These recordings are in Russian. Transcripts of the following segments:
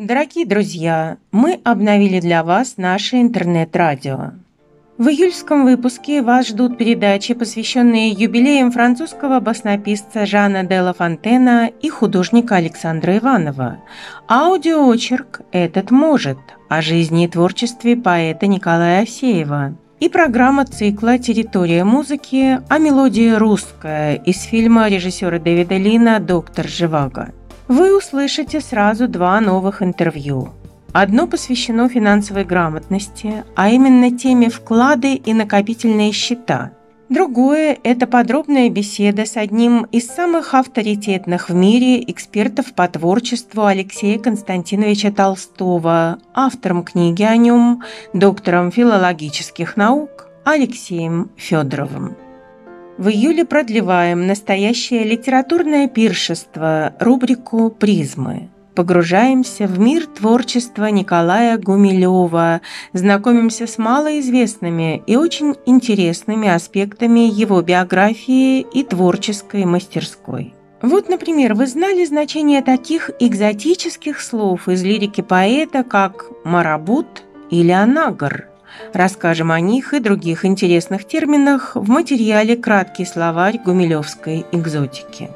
Дорогие друзья, мы обновили для вас наше интернет-радио. В июльском выпуске вас ждут передачи, посвященные юбилеям французского баснописца Жана де Ла Фонтена и художника Александра Иванова. Аудиоочерк «Этот может» о жизни и творчестве поэта Николая Овсеева. И программа цикла «Территория музыки» о мелодии «Русская» из фильма режиссера Дэвида Лина «Доктор Живаго». Вы услышите сразу два новых интервью. Одно посвящено финансовой грамотности, а именно теме вклады и накопительные счета. Другое – это подробная беседа с одним из самых авторитетных в мире экспертов по творчеству Алексея Константиновича Толстого, автором книги о нем, доктором филологических наук Алексеем Федоровым. В июле продлеваем настоящее литературное пиршество, рубрику «Призмы». Погружаемся в мир творчества Николая Гумилева, знакомимся с малоизвестными и очень интересными аспектами его биографии и творческой мастерской. Вот, например, вы знали значение таких экзотических слов из лирики поэта, как «марабут» или «анагар»? Расскажем о них и других интересных терминах в материале «Краткий словарь гумилевской экзотики».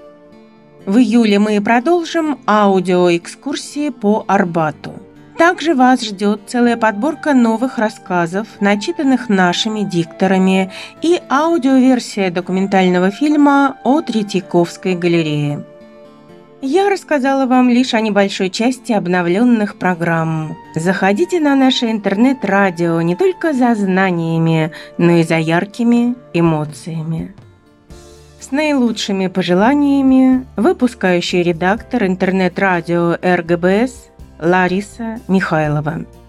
В июле мы продолжим аудиоэкскурсии по Арбату. Также вас ждет целая подборка новых рассказов, начитанных нашими дикторами, и аудиоверсия документального фильма о Третьяковской галерее. Я рассказала вам лишь о небольшой части обновленных программ. Заходите на наше интернет-радио не только за знаниями, но и за яркими эмоциями. С наилучшими пожеланиями, выпускающий редактор интернет-радио РГБС Лариса Михайлова.